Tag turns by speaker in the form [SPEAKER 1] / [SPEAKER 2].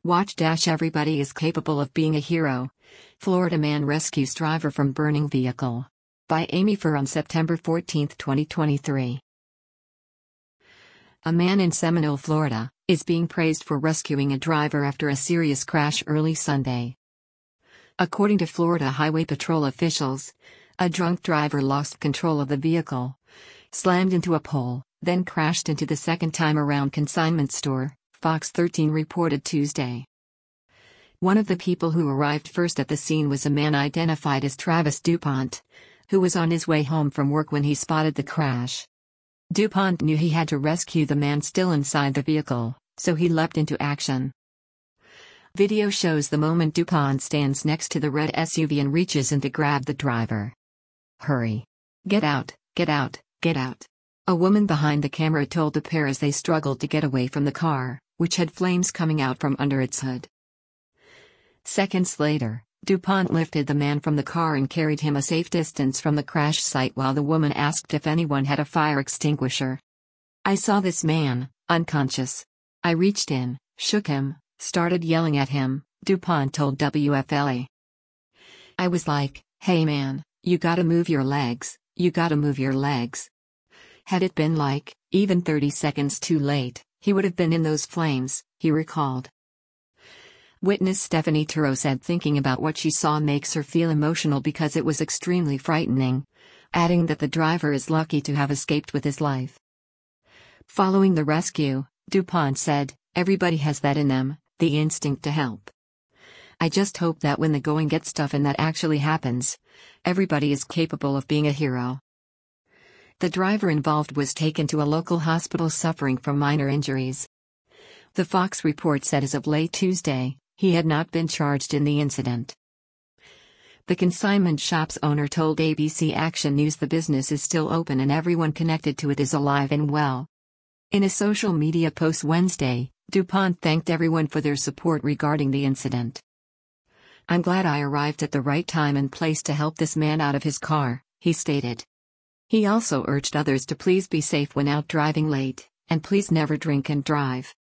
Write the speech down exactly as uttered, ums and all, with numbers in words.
[SPEAKER 1] Watch dash Everybody is capable of being a hero. Florida man rescues driver from burning vehicle. By Amy Furr on September fourteenth, twenty twenty-three. A man in Seminole, Florida, is being praised for rescuing a driver after a serious crash early Sunday. According to Florida Highway Patrol officials, a drunk driver lost control of the vehicle, slammed into a pole, then crashed into the second time around consignment store, Fox thirteen reported Tuesday. One of the people who arrived first at the scene was a man identified as Travis DuPont, who was on his way home from work when he spotted the crash. DuPont knew he had to rescue the man still inside the vehicle, so he leapt into action. Video shows the moment DuPont stands next to the red S U V and reaches in to grab the driver. "Hurry. Get out, get out, get out," a woman behind the camera told the pair as they struggled to get away from the car, which had flames coming out from under its hood. Seconds later, DuPont lifted the man from the car and carried him a safe distance from the crash site while the woman asked if anyone had a fire extinguisher. "I saw this man, unconscious. I reached in, shook him, started yelling at him," DuPont told W F L A. "I was like, hey man, you gotta move your legs, you gotta move your legs." Had it been like, even thirty seconds too late, he would have been in those flames, he recalled. Witness Stephanie Turo said thinking about what she saw makes her feel emotional because it was extremely frightening, adding that the driver is lucky to have escaped with his life. Following the rescue, DuPont said, "Everybody has that in them, the instinct to help. I just hope that when the going gets tough and that actually happens, everybody is capable of being a hero." The driver involved was taken to a local hospital suffering from minor injuries. The Fox report said as of late Tuesday, he had not been charged in the incident. The consignment shop's owner told A B C Action News the business is still open and everyone connected to it is alive and well. In a social media post Wednesday, DuPont thanked everyone for their support regarding the incident. "I'm glad I arrived at the right time and place to help this man out of his car," he stated. He also urged others to please be safe when out driving late, and please never drink and drive.